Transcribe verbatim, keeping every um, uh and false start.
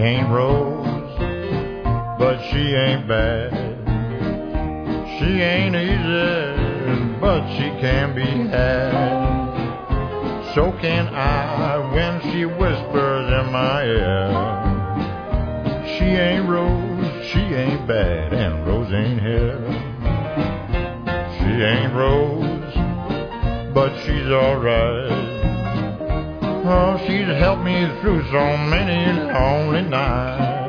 ain't Rose, but she ain't bad. She ain't easy, but she can be had. So can I when she whispers in my ear. She ain't Rose, she ain't bad, and Rose ain't here. She ain't Rose, but she's alright. Oh, she's helped me through so many lonely nights.